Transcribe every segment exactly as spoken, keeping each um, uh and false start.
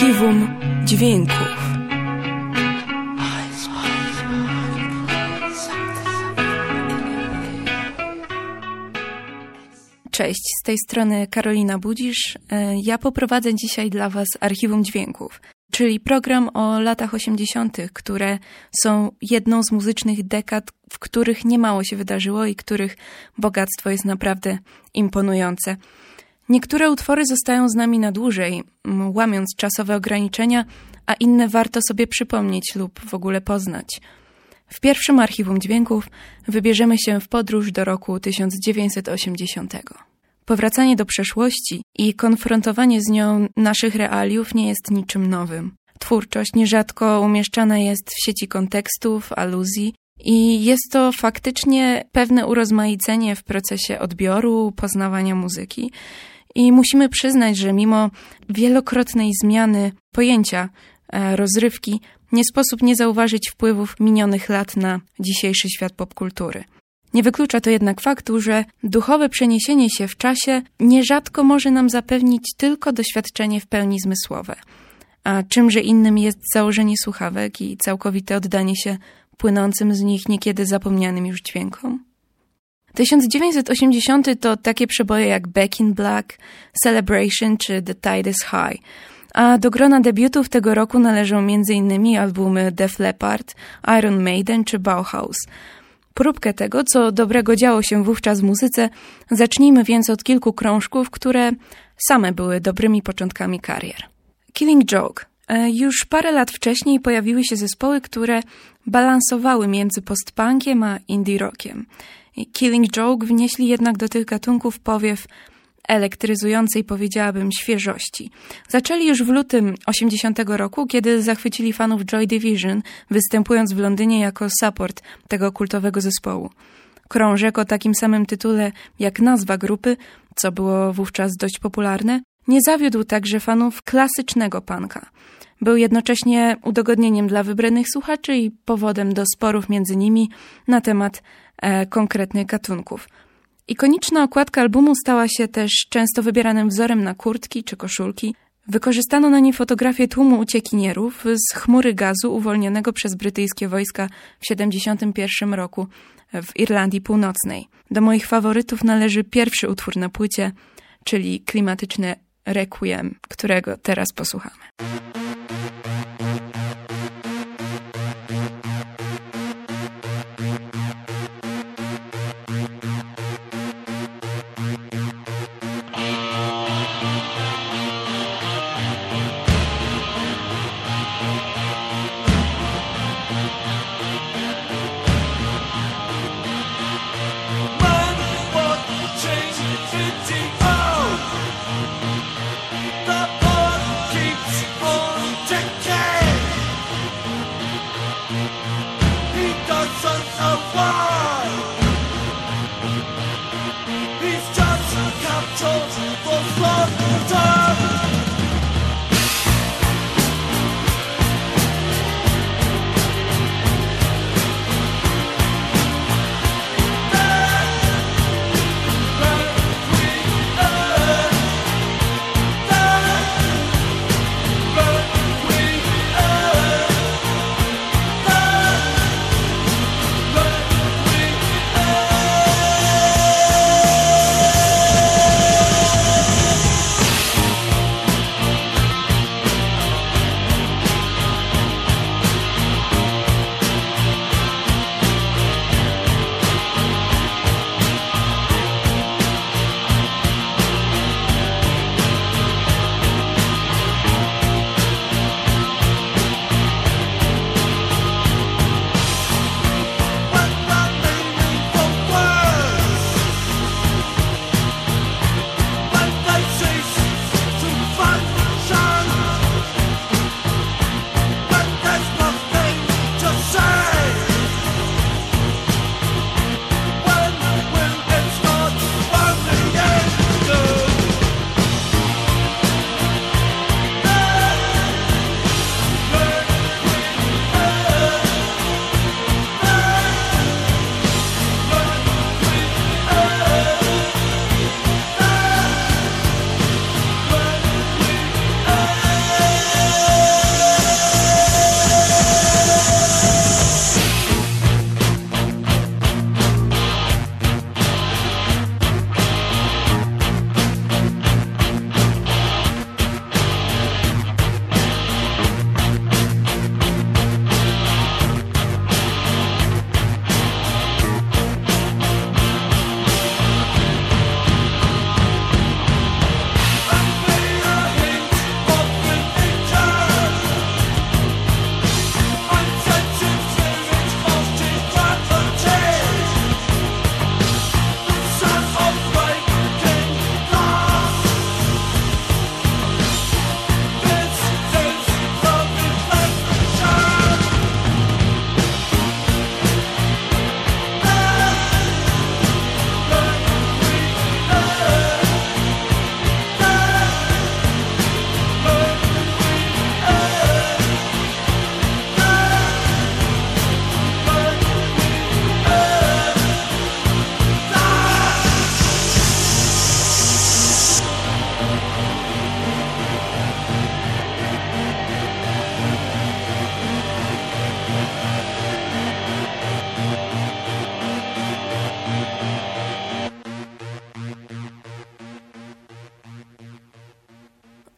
Archiwum Dźwięków. Cześć, z tej strony Karolina Budzisz. Ja poprowadzę dzisiaj dla Was Archiwum Dźwięków, czyli program o latach osiemdziesiątych, które są jedną z muzycznych dekad, w których niemało się wydarzyło i których bogactwo jest naprawdę imponujące. Niektóre utwory zostają z nami na dłużej, łamiąc czasowe ograniczenia, a inne warto sobie przypomnieć lub w ogóle poznać. W pierwszym Archiwum Dźwięków wybierzemy się w podróż do roku tysiąc dziewięćset osiemdziesiątego. Powracanie do przeszłości i konfrontowanie z nią naszych realiów nie jest niczym nowym. Twórczość nierzadko umieszczana jest w sieci kontekstów, aluzji i jest to faktycznie pewne urozmaicenie w procesie odbioru, poznawania muzyki. I musimy przyznać, że mimo wielokrotnej zmiany pojęcia e, rozrywki, nie sposób nie zauważyć wpływów minionych lat na dzisiejszy świat popkultury. Nie wyklucza to jednak faktu, że duchowe przeniesienie się w czasie nierzadko może nam zapewnić tylko doświadczenie w pełni zmysłowe. A czymże innym jest założenie słuchawek i całkowite oddanie się płynącym z nich niekiedy zapomnianym już dźwiękom? tysiąc dziewięćset osiemdziesiąty to takie przeboje jak Back in Black, Celebration czy The Tide is High. A do grona debiutów tego roku należą między innymi albumy Def Leppard, Iron Maiden czy Bauhaus. Próbkę tego, co dobrego działo się wówczas w muzyce, zacznijmy więc od kilku krążków, które same były dobrymi początkami karier. Killing Joke. Już parę lat wcześniej pojawiły się zespoły, które balansowały między postpunkiem a indie rockiem. Killing Joke wnieśli jednak do tych gatunków powiew elektryzującej, powiedziałabym, świeżości. Zaczęli już w lutym osiemdziesiątego roku, kiedy zachwycili fanów Joy Division, występując w Londynie jako support tego kultowego zespołu. Krążek o takim samym tytule jak nazwa grupy, co było wówczas dość popularne, nie zawiódł także fanów klasycznego punka. Był jednocześnie udogodnieniem dla wybranych słuchaczy i powodem do sporów między nimi na temat e, konkretnych gatunków. Ikoniczna okładka albumu stała się też często wybieranym wzorem na kurtki czy koszulki. Wykorzystano na niej fotografię tłumu uciekinierów z chmury gazu uwolnionego przez brytyjskie wojska w siedemdziesiątym pierwszym roku w Irlandii Północnej. Do moich faworytów należy pierwszy utwór na płycie, czyli klimatyczne Requiem, którego teraz posłuchamy. The earth keeps on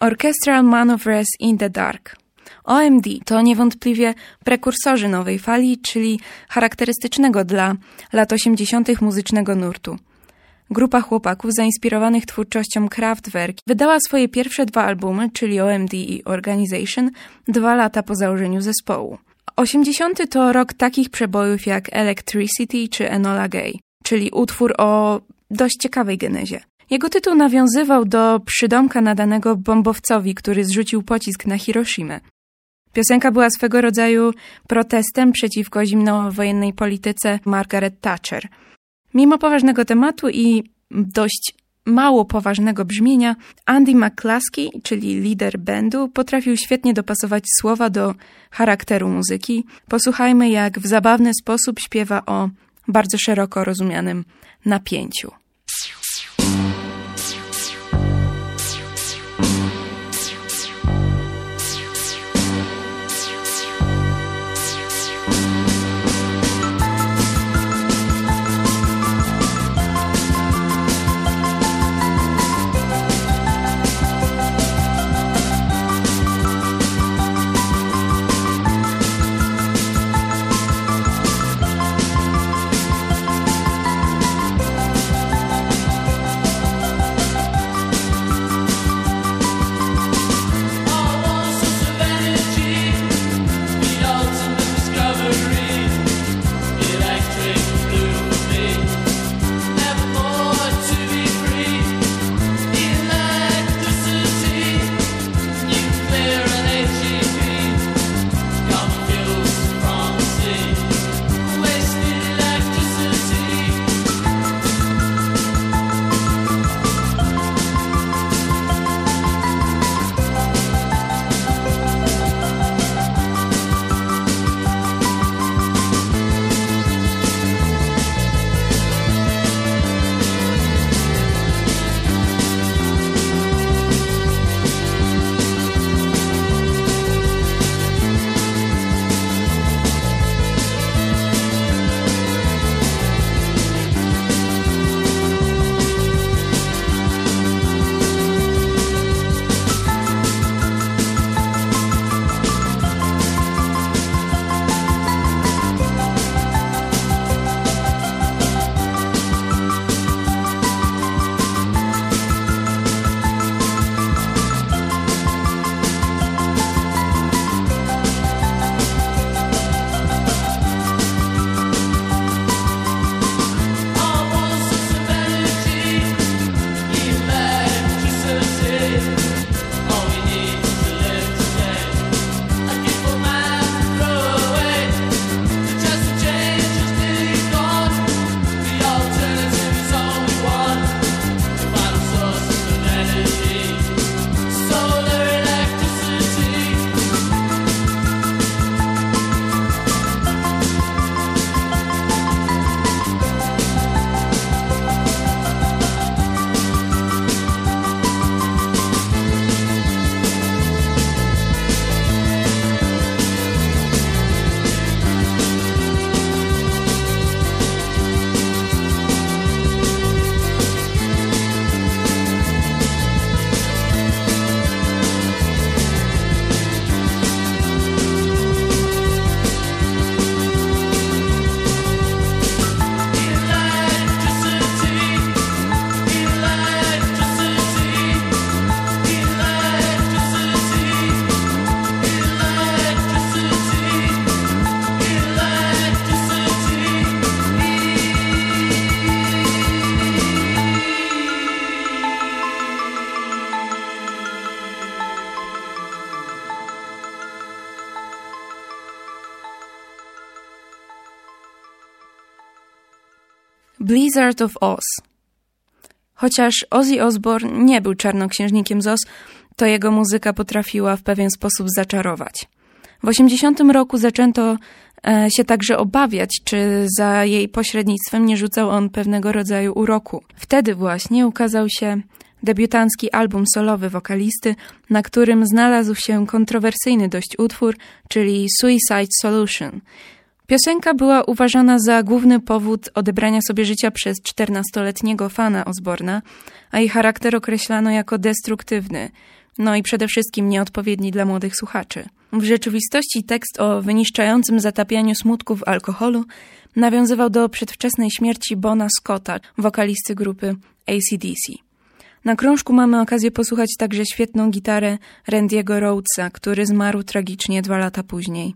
Orchestral Manoeuvres in the Dark. O M D to niewątpliwie prekursorzy nowej fali, czyli charakterystycznego dla lat osiemdziesiątych muzycznego nurtu. Grupa chłopaków zainspirowanych twórczością Kraftwerk wydała swoje pierwsze dwa albumy, czyli O M D i Organization, dwa lata po założeniu zespołu. osiemdziesiąty to rok takich przebojów jak Electricity czy Enola Gay, czyli utwór o dość ciekawej genezie. Jego tytuł nawiązywał do przydomka nadanego bombowcowi, który zrzucił pocisk na Hiroshimę. Piosenka była swego rodzaju protestem przeciwko zimnowojennej polityce Margaret Thatcher. Mimo poważnego tematu i dość mało poważnego brzmienia, Andy McCluskey, czyli lider bandu, potrafił świetnie dopasować słowa do charakteru muzyki. Posłuchajmy, jak w zabawny sposób śpiewa o bardzo szeroko rozumianym napięciu. Blizzard of Oz. Chociaż Ozzy Osbourne nie był czarnoksiężnikiem z Oz, to jego muzyka potrafiła w pewien sposób zaczarować. W osiemdziesiątym roku zaczęto e, się także obawiać, czy za jej pośrednictwem nie rzucał on pewnego rodzaju uroku. Wtedy właśnie ukazał się debiutancki album solowy wokalisty, na którym znalazł się kontrowersyjny dość utwór, czyli Suicide Solution. Piosenka była uważana za główny powód odebrania sobie życia przez czternastoletniego fana Osbourna, a jej charakter określano jako destruktywny No i przede wszystkim nieodpowiedni dla młodych słuchaczy. W rzeczywistości tekst o wyniszczającym zatapianiu smutków alkoholu nawiązywał do przedwczesnej śmierci Bona Scotta, wokalisty grupy A C D C. Na krążku mamy okazję posłuchać także świetną gitarę Randy'ego Rhodesa, który zmarł tragicznie dwa lata później.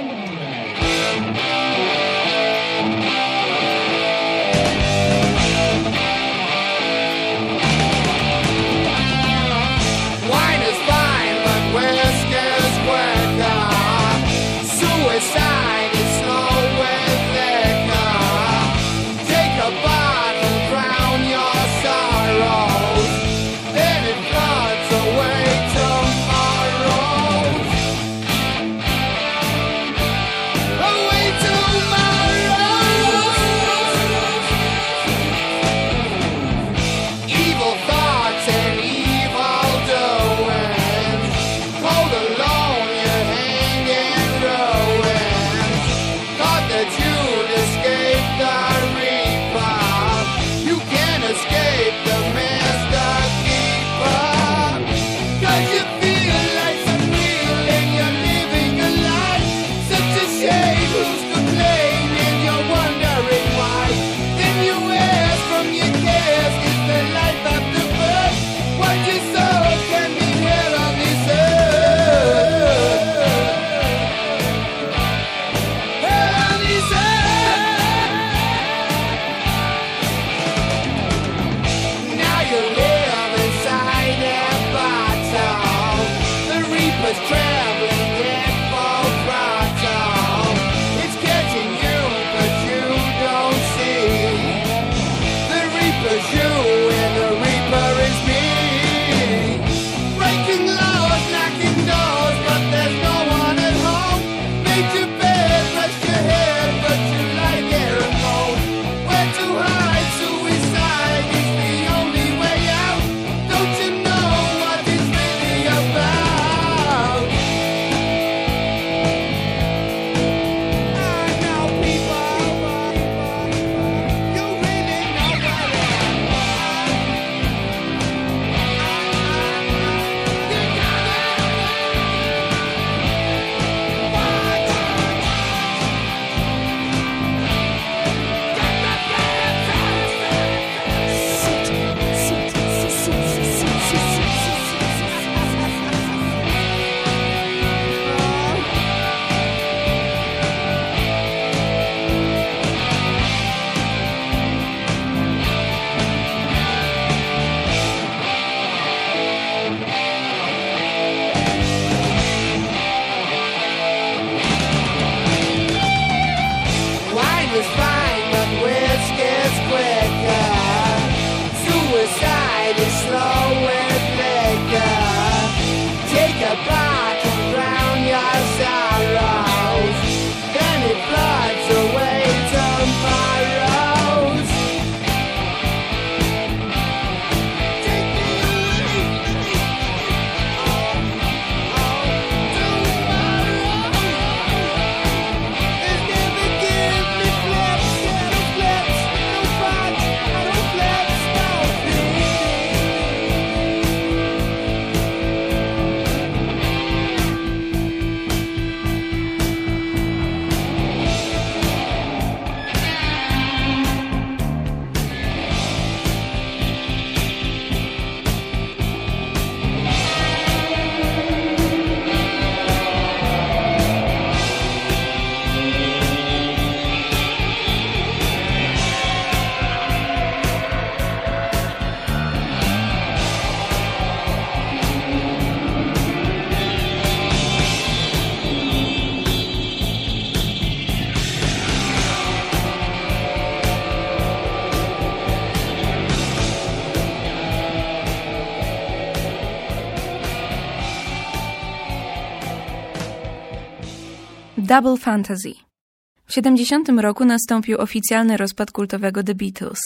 Double Fantasy. W siedemdziesiątym roku nastąpił oficjalny rozpad kultowego The Beatles.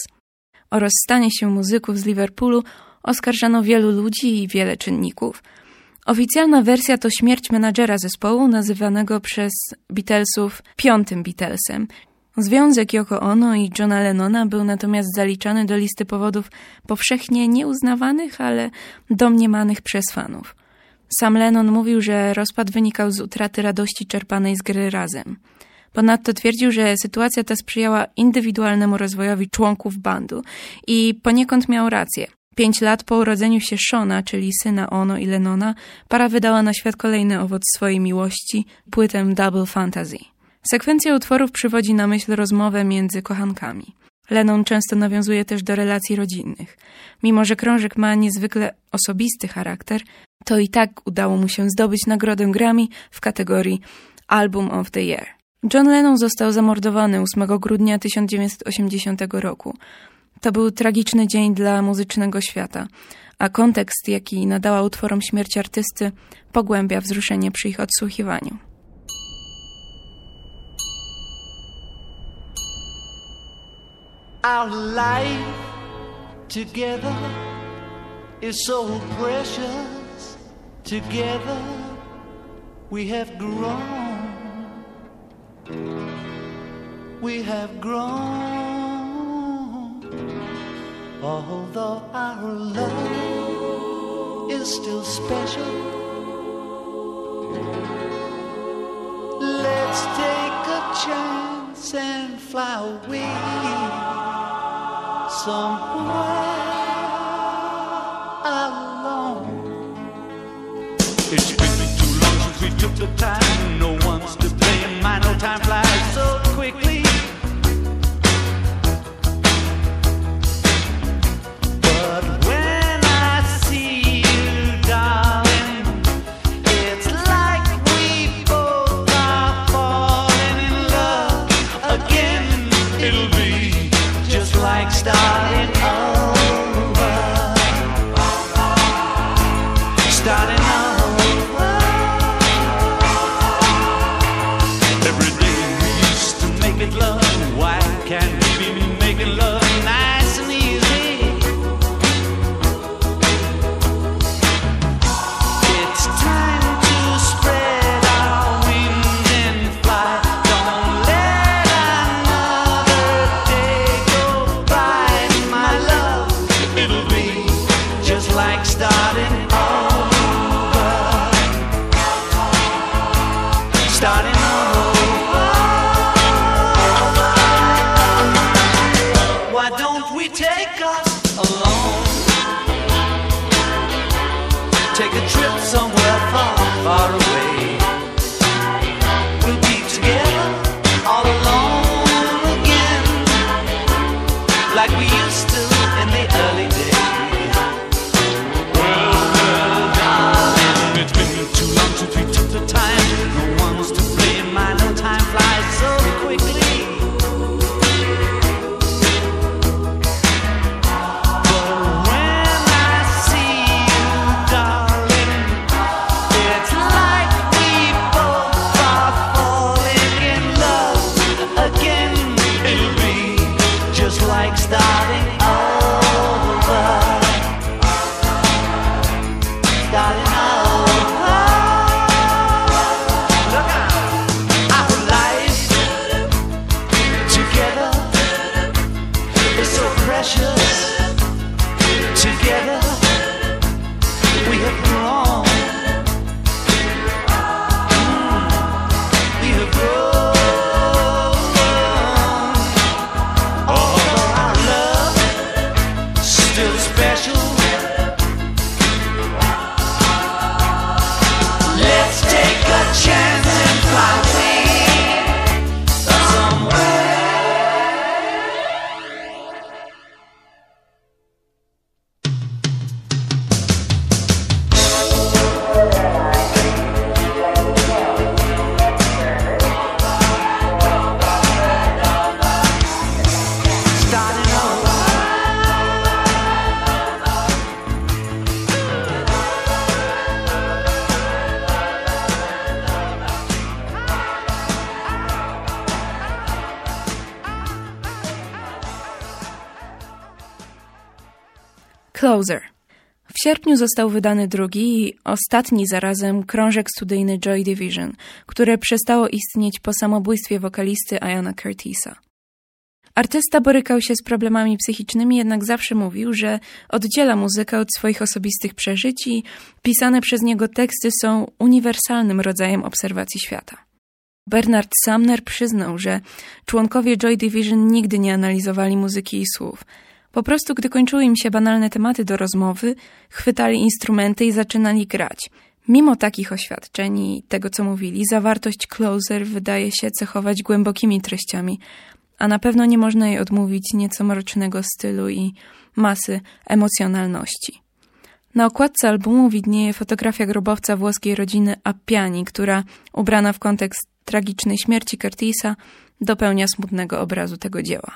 O rozstanie się muzyków z Liverpoolu oskarżano wielu ludzi i wiele czynników. Oficjalna wersja to śmierć menadżera zespołu, nazywanego przez Beatlesów piątym Beatlesem. Związek Yoko Ono i Johna Lennona był natomiast zaliczany do listy powodów powszechnie nieuznawanych, ale domniemanych przez fanów. Sam Lennon mówił, że rozpad wynikał z utraty radości czerpanej z gry razem. Ponadto twierdził, że sytuacja ta sprzyjała indywidualnemu rozwojowi członków bandu i poniekąd miał rację. Pięć lat po urodzeniu się Shona, czyli syna Ono i Lennona, para wydała na świat kolejny owoc swojej miłości, płytę Double Fantasy. Sekwencja utworów przywodzi na myśl rozmowę między kochankami. Lennon często nawiązuje też do relacji rodzinnych. Mimo że krążek ma niezwykle osobisty charakter, to i tak udało mu się zdobyć nagrodę Grammy w kategorii Album of the Year. John Lennon został zamordowany ósmego grudnia tysiąc dziewięćset osiemdziesiątego roku. To był tragiczny dzień dla muzycznego świata, a kontekst, jaki nadała utworom śmierć artysty, pogłębia wzruszenie przy ich odsłuchiwaniu. Our life together is so precious. Together we have grown. We have grown. Although our love is still special, let's take a chance and fly away somewhere alone. It's been too long since we took the time. No one's to blame. My no time flies so quickly. But when I see you, darling, it's like we both are falling in love again. It'll be just like starting over, starting over. Every day we used to make it love. Why can't we be making love nice and easy? It's time to spread our wings and fly. Don't let another day go by, my love. It'll be just like starting over, starting over. Why don't we take us alone? Take a trip somewhere far, far away. We'll be together all alone again, like we used to in the early days. Well, well, darling, it's been too long since we took the time. No one's to blame. I know time flies so quickly. But when I see you, darling, it's like we both are falling in love again. It'll be just like starting over, starting over. Look out. Our life together is so precious. Together we have grown. Mm, we have grown. Although our love still special, let's take a chance and fly away somewhere. Starting over. Closer. W sierpniu został wydany drugi i ostatni zarazem krążek studyjny Joy Division, które przestało istnieć po samobójstwie wokalisty Iana Curtisa. Artysta borykał się z problemami psychicznymi, jednak zawsze mówił, że oddziela muzykę od swoich osobistych przeżyć i pisane przez niego teksty są uniwersalnym rodzajem obserwacji świata. Bernard Sumner przyznał, że członkowie Joy Division nigdy nie analizowali muzyki i słów. Po prostu, gdy kończyły im się banalne tematy do rozmowy, chwytali instrumenty i zaczynali grać. Mimo takich oświadczeń i tego, co mówili, zawartość Closer wydaje się cechować głębokimi treściami, a na pewno nie można jej odmówić nieco mrocznego stylu i masy emocjonalności. Na okładce albumu widnieje fotografia grobowca włoskiej rodziny Appiani, która, ubrana w kontekst tragicznej śmierci Curtisa, dopełnia smutnego obrazu tego dzieła.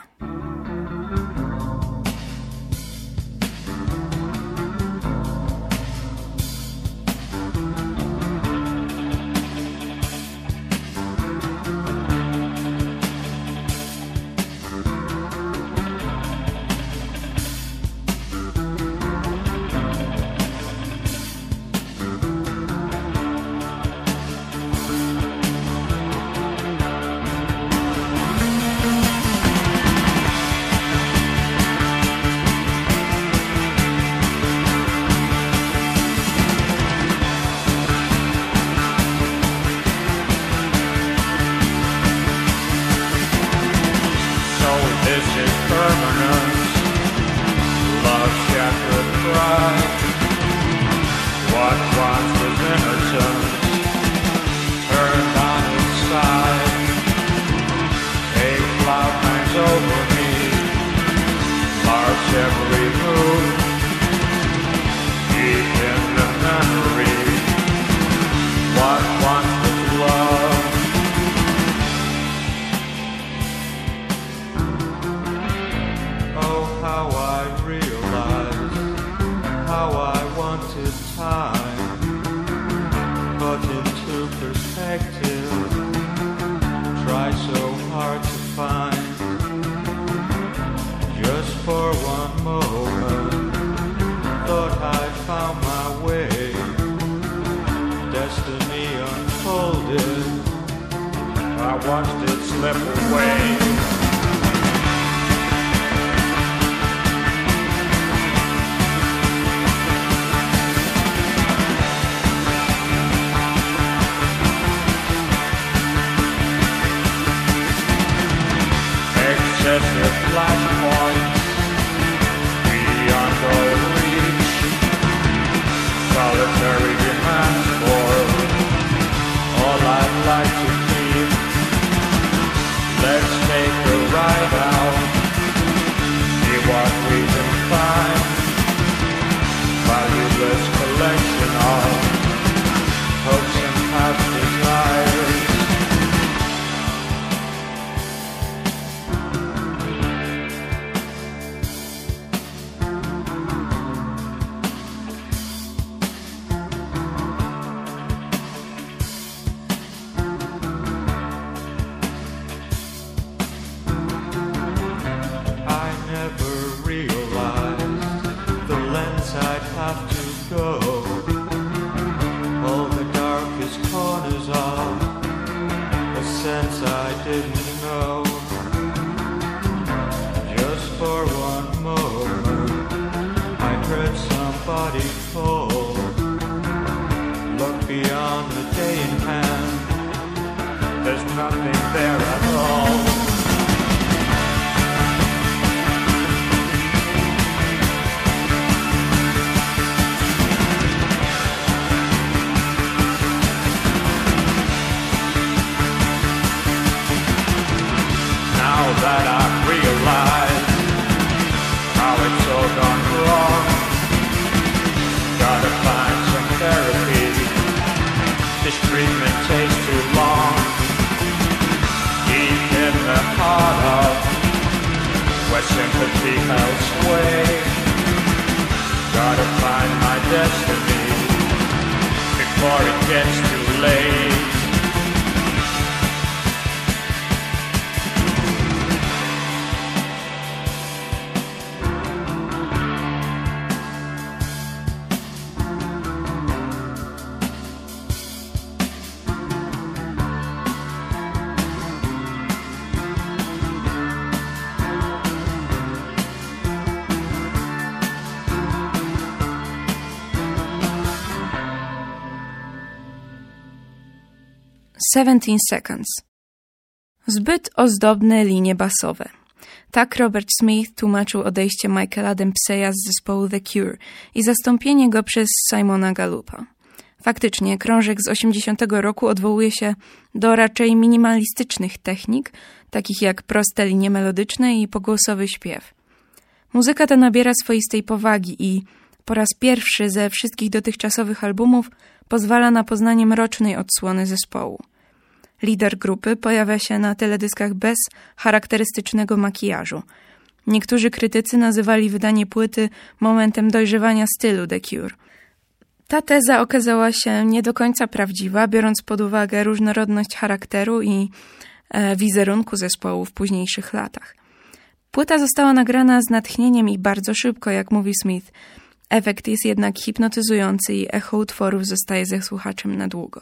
seventeen seconds. Zbyt ozdobne linie basowe. Tak Robert Smith tłumaczył odejście Michaela Dempseya z zespołu The Cure i zastąpienie go przez Simona Gallupa. Faktycznie, krążek z osiemdziesiątego roku odwołuje się do raczej minimalistycznych technik, takich jak proste linie melodyczne i pogłosowy śpiew. Muzyka ta nabiera swoistej powagi i po raz pierwszy ze wszystkich dotychczasowych albumów pozwala na poznanie mrocznej odsłony zespołu. Lider grupy pojawia się na teledyskach bez charakterystycznego makijażu. Niektórzy krytycy nazywali wydanie płyty momentem dojrzewania stylu The Cure. Ta teza okazała się nie do końca prawdziwa, biorąc pod uwagę różnorodność charakteru i e, wizerunku zespołu w późniejszych latach. Płyta została nagrana z natchnieniem i bardzo szybko, jak mówi Smith. Efekt jest jednak hipnotyzujący i echo utworów zostaje ze słuchaczem na długo.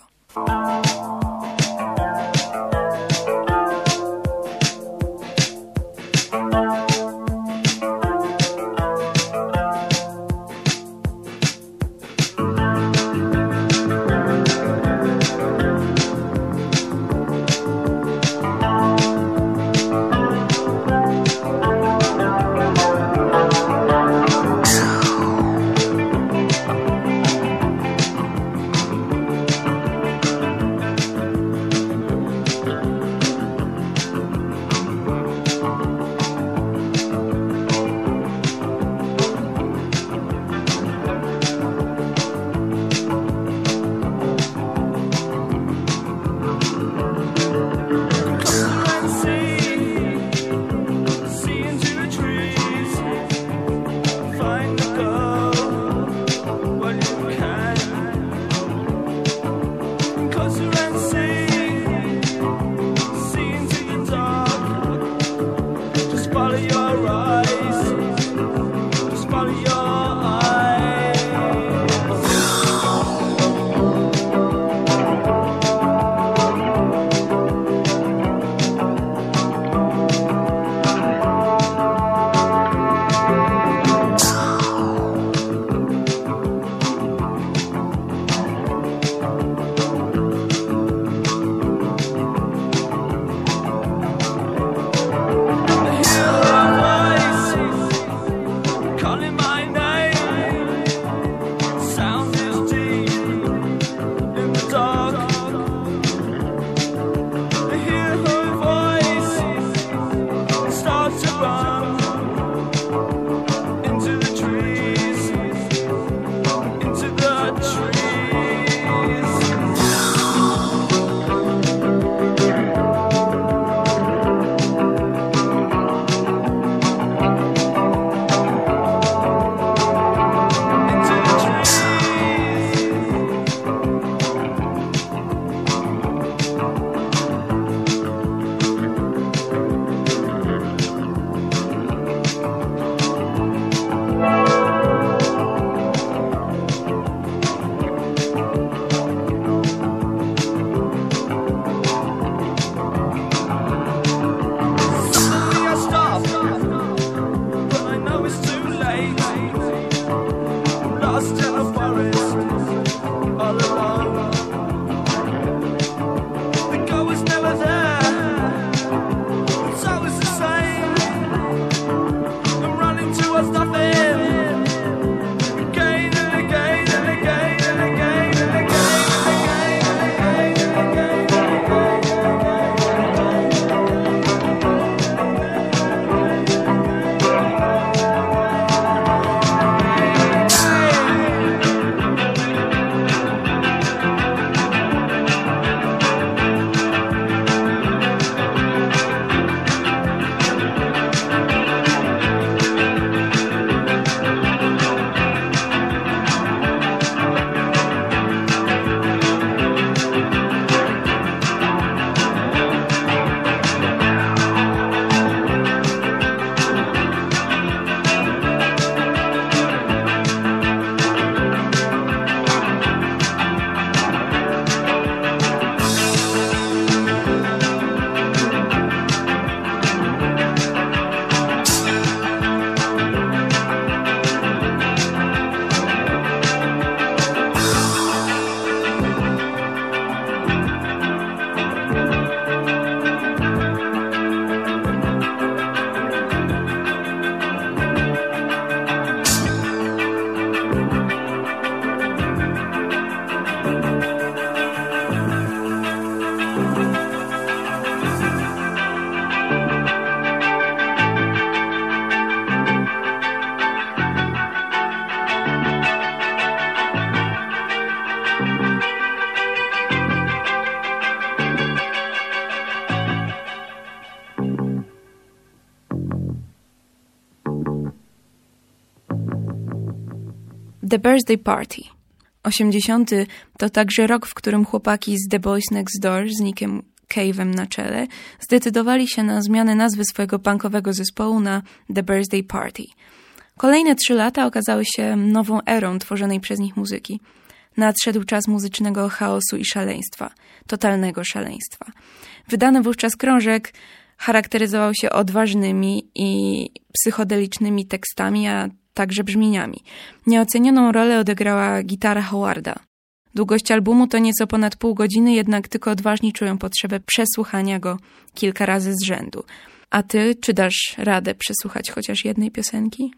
Calling my name. The Birthday Party. osiemdziesiąty to także rok, w którym chłopaki z The Boys Next Door z Nickiem Cave'em na czele zdecydowali się na zmianę nazwy swojego punkowego zespołu na The Birthday Party. Kolejne trzy lata okazały się nową erą tworzonej przez nich muzyki. Nadszedł czas muzycznego chaosu i szaleństwa, totalnego szaleństwa. Wydany wówczas krążek charakteryzował się odważnymi i psychodelicznymi tekstami, a także brzmieniami. Nieocenioną rolę odegrała gitara Howarda. Długość albumu to nieco ponad pół godziny, jednak tylko odważni czują potrzebę przesłuchania go kilka razy z rzędu. A ty, czy dasz radę przesłuchać chociaż jednej piosenki?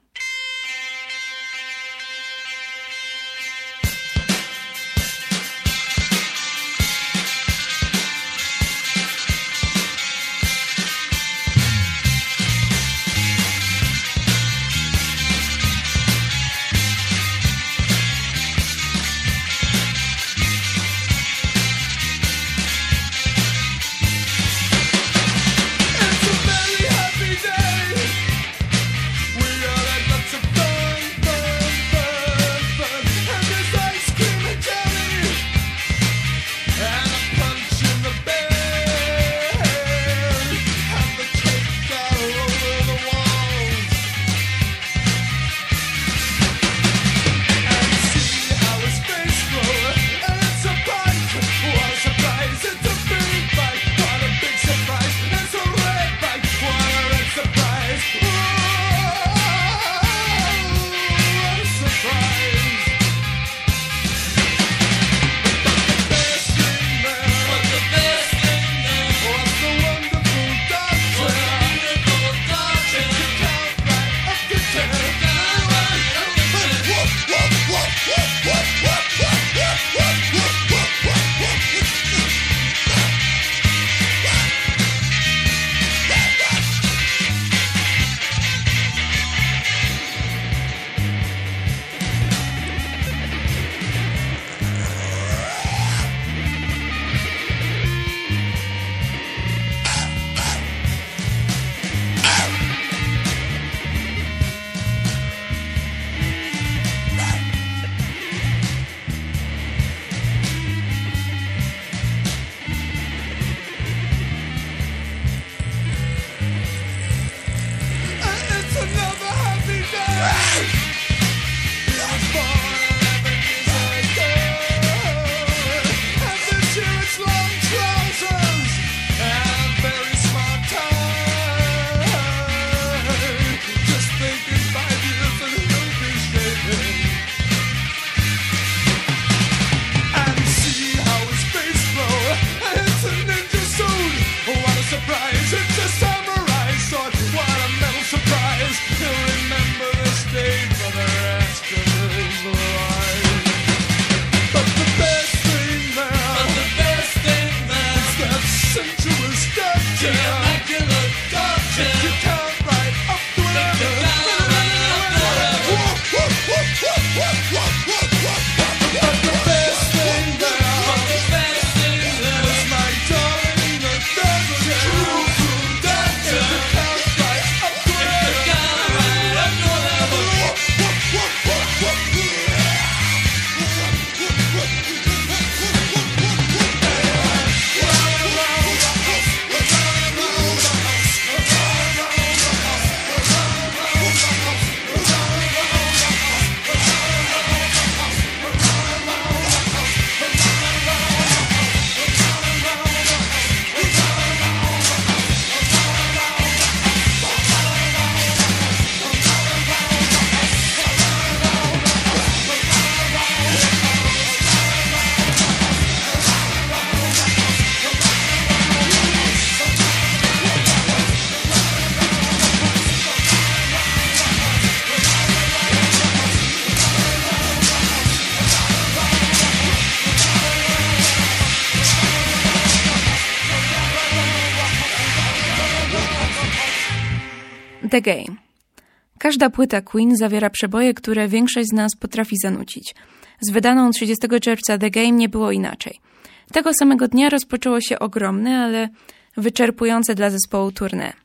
The Game. Każda płyta Queen zawiera przeboje, które większość z nas potrafi zanucić. Z wydaną trzydziestego czerwca The Game nie było inaczej. Tego samego dnia rozpoczęło się ogromne, ale wyczerpujące dla zespołu tournée.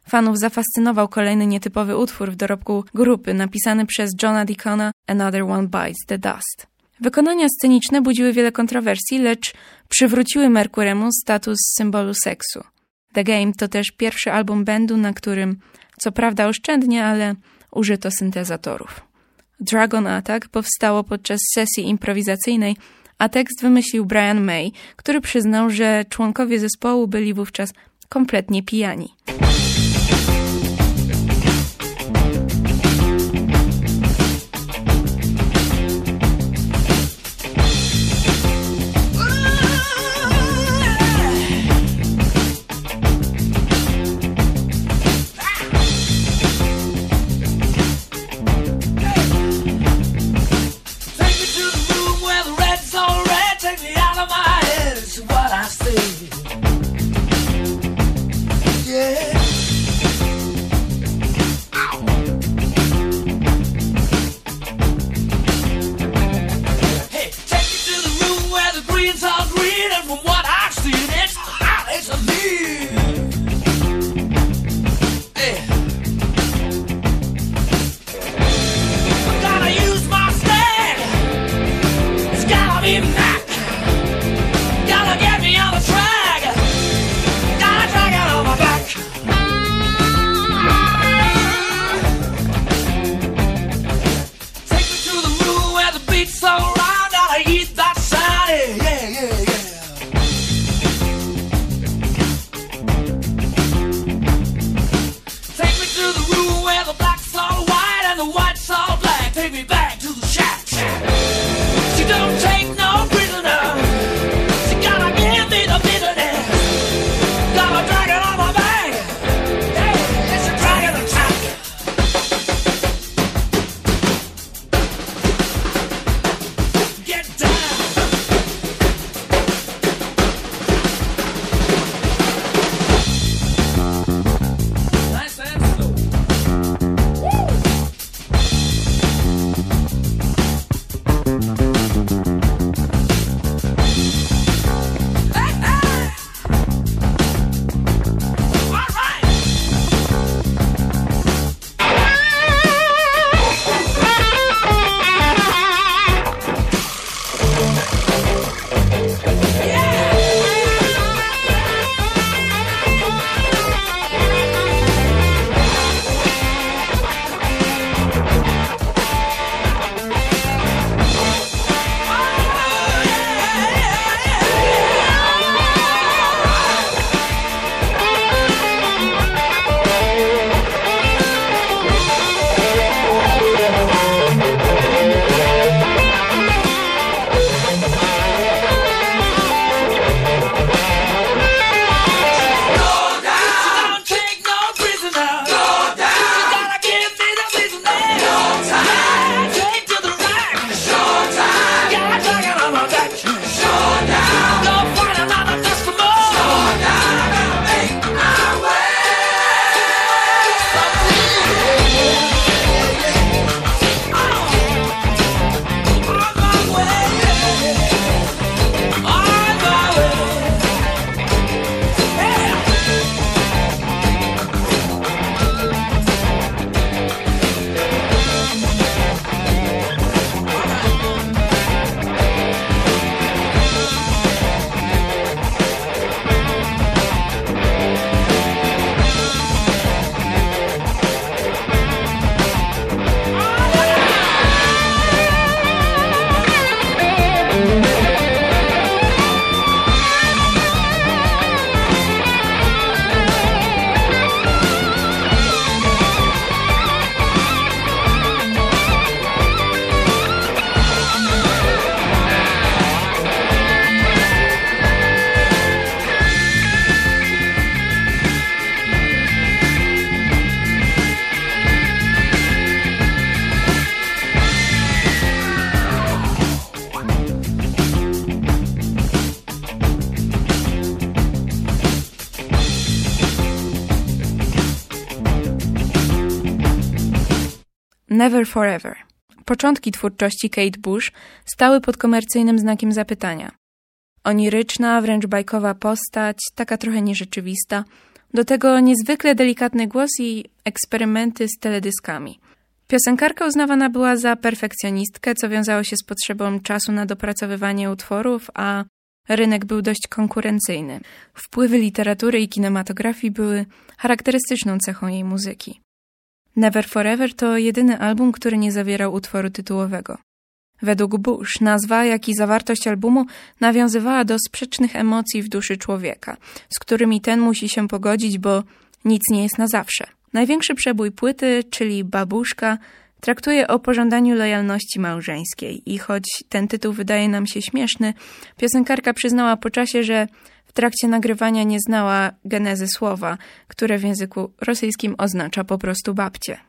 Fanów zafascynował kolejny nietypowy utwór w dorobku grupy, napisany przez Johna Deacona, Another One Bites the Dust. Wykonania sceniczne budziły wiele kontrowersji, lecz przywróciły Mercuremu status symbolu seksu. The Game to też pierwszy album bandu, na którym, co prawda oszczędnie, ale użyto syntezatorów. Dragon Attack powstało podczas sesji improwizacyjnej, a tekst wymyślił Brian May, który przyznał, że członkowie zespołu byli wówczas kompletnie pijani. Never Forever. Początki twórczości Kate Bush stały pod komercyjnym znakiem zapytania. Oniryczna, wręcz bajkowa postać, taka trochę nierzeczywista, Do tego niezwykle delikatny głos i eksperymenty z teledyskami. Piosenkarka uznawana była za perfekcjonistkę, co wiązało się z potrzebą czasu na dopracowywanie utworów, a rynek był dość konkurencyjny. Wpływy literatury i kinematografii były charakterystyczną cechą jej muzyki. Never Forever to jedyny album, który nie zawierał utworu tytułowego. Według Bush nazwa, jak i zawartość albumu nawiązywała do sprzecznych emocji w duszy człowieka, z którymi ten musi się pogodzić, bo nic nie jest na zawsze. Największy przebój płyty, czyli Babuszka, traktuje o pożądaniu lojalności małżeńskiej i choć ten tytuł wydaje nam się śmieszny, piosenkarka przyznała po czasie, że w trakcie nagrywania nie znała genezy słowa, które w języku rosyjskim oznacza po prostu babcię.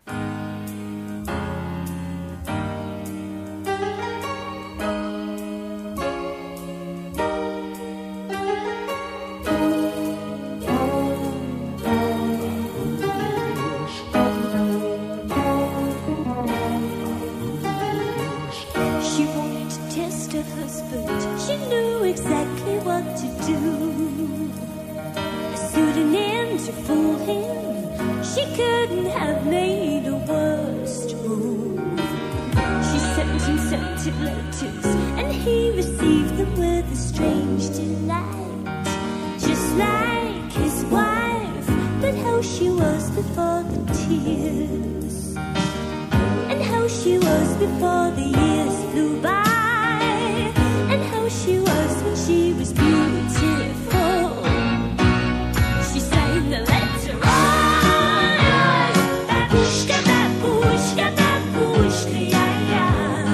Letters, and he received them with a strange delight, just like his wife. But how she was before the tears, and how she was before the years flew by, and how she was when she was beautiful. She sang the letter on, babushka, babushka, babushka, yeah, yeah.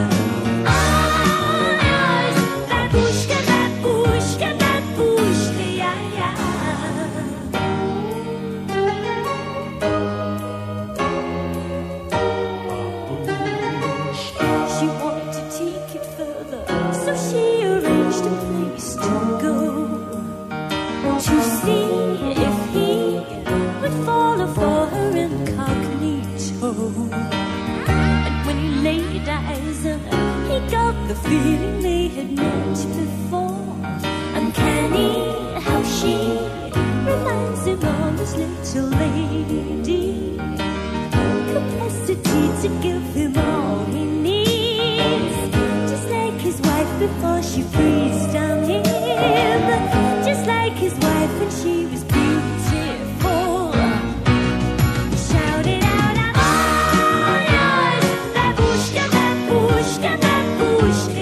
The feeling they had met before, uncanny how she reminds him of his little lady, capacity to give him all he needs, just like his wife before she freezed down him, just like his wife when she was beautiful. Shout it out, I'm all yours, babushka, babushka, babushka.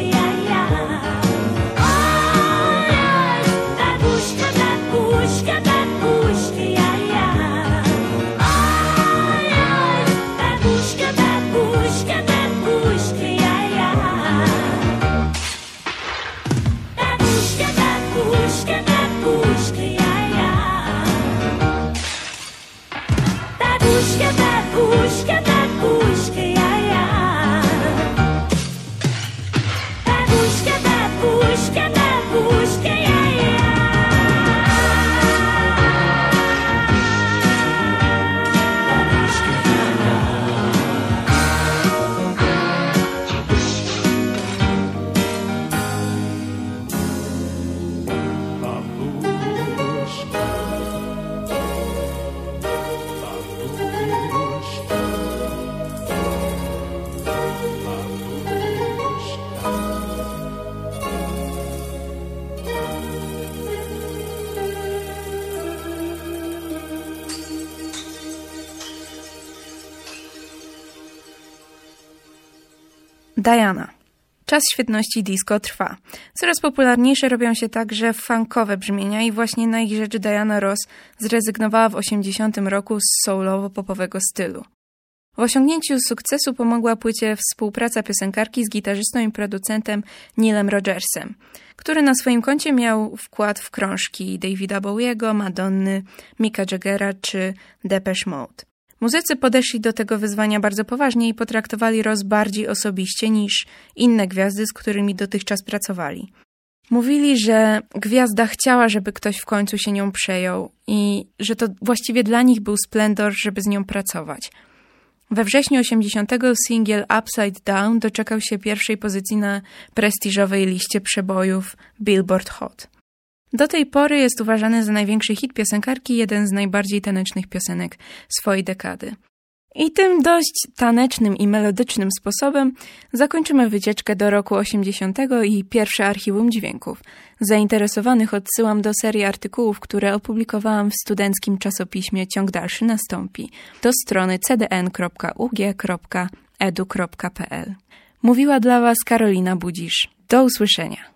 Diana. Czas świetności disco trwa. Coraz popularniejsze robią się także funkowe brzmienia i właśnie na ich rzecz Diana Ross zrezygnowała w osiemdziesiątym roku z soulowo-popowego stylu. W osiągnięciu sukcesu pomogła płycie współpraca piosenkarki z gitarzystą i producentem Neilem Rodgersem, który na swoim koncie miał wkład w krążki Davida Bowiego, Madonny, Micka Jaggera czy Depeche Mode. Muzycy podeszli do tego wyzwania bardzo poważnie i potraktowali Ross bardziej osobiście niż inne gwiazdy, z którymi dotychczas pracowali. Mówili, że gwiazda chciała, żeby ktoś w końcu się nią przejął i że to właściwie dla nich był splendor, żeby z nią pracować. We wrześniu osiemdziesiątego singiel Upside Down doczekał się pierwszej pozycji na prestiżowej liście przebojów Billboard Hot. Do tej pory jest uważany za największy hit piosenkarki, jeden z najbardziej tanecznych piosenek swojej dekady. I tym dość tanecznym i melodycznym sposobem zakończymy wycieczkę do roku osiemdziesiątego i pierwsze archiwum dźwięków. Zainteresowanych odsyłam do serii artykułów, które opublikowałam w studenckim czasopiśmie Ciąg Dalszy nastąpi, do strony c d n kropka u g kropka e d u kropka p l. Mówiła dla Was Karolina Budzisz. Do usłyszenia.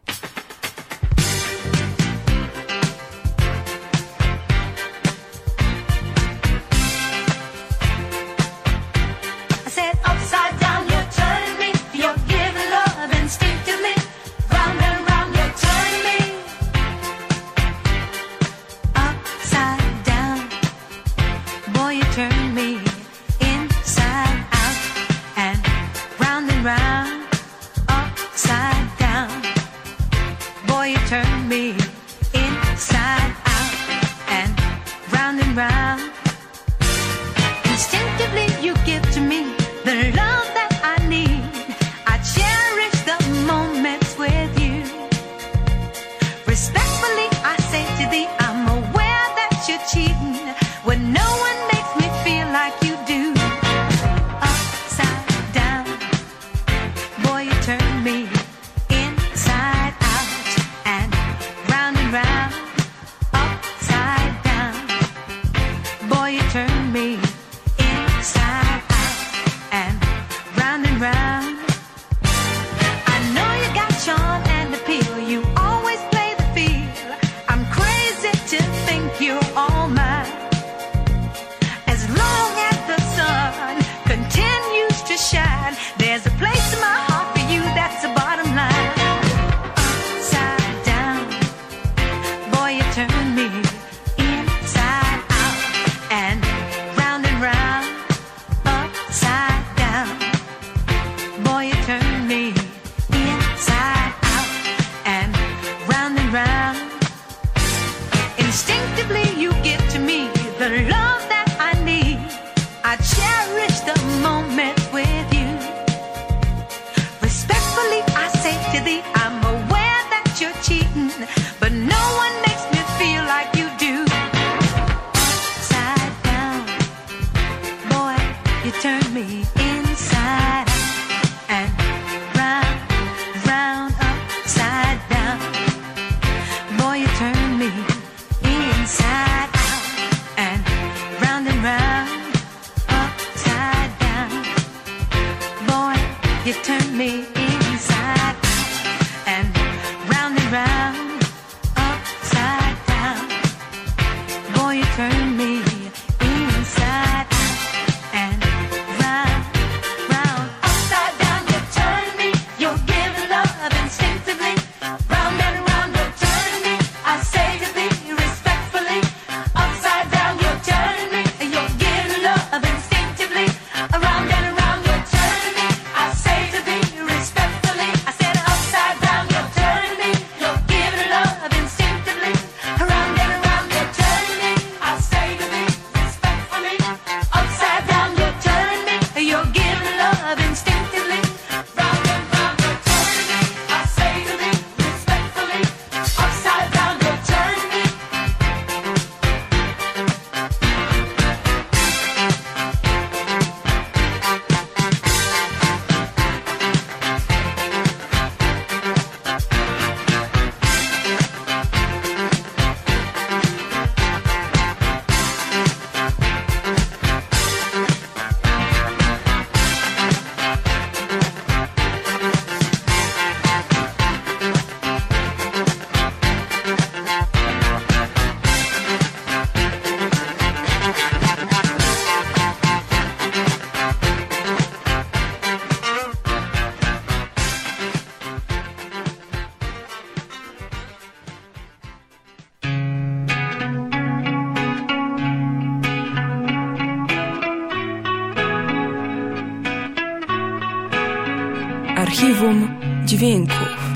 Archiwum dźwięków.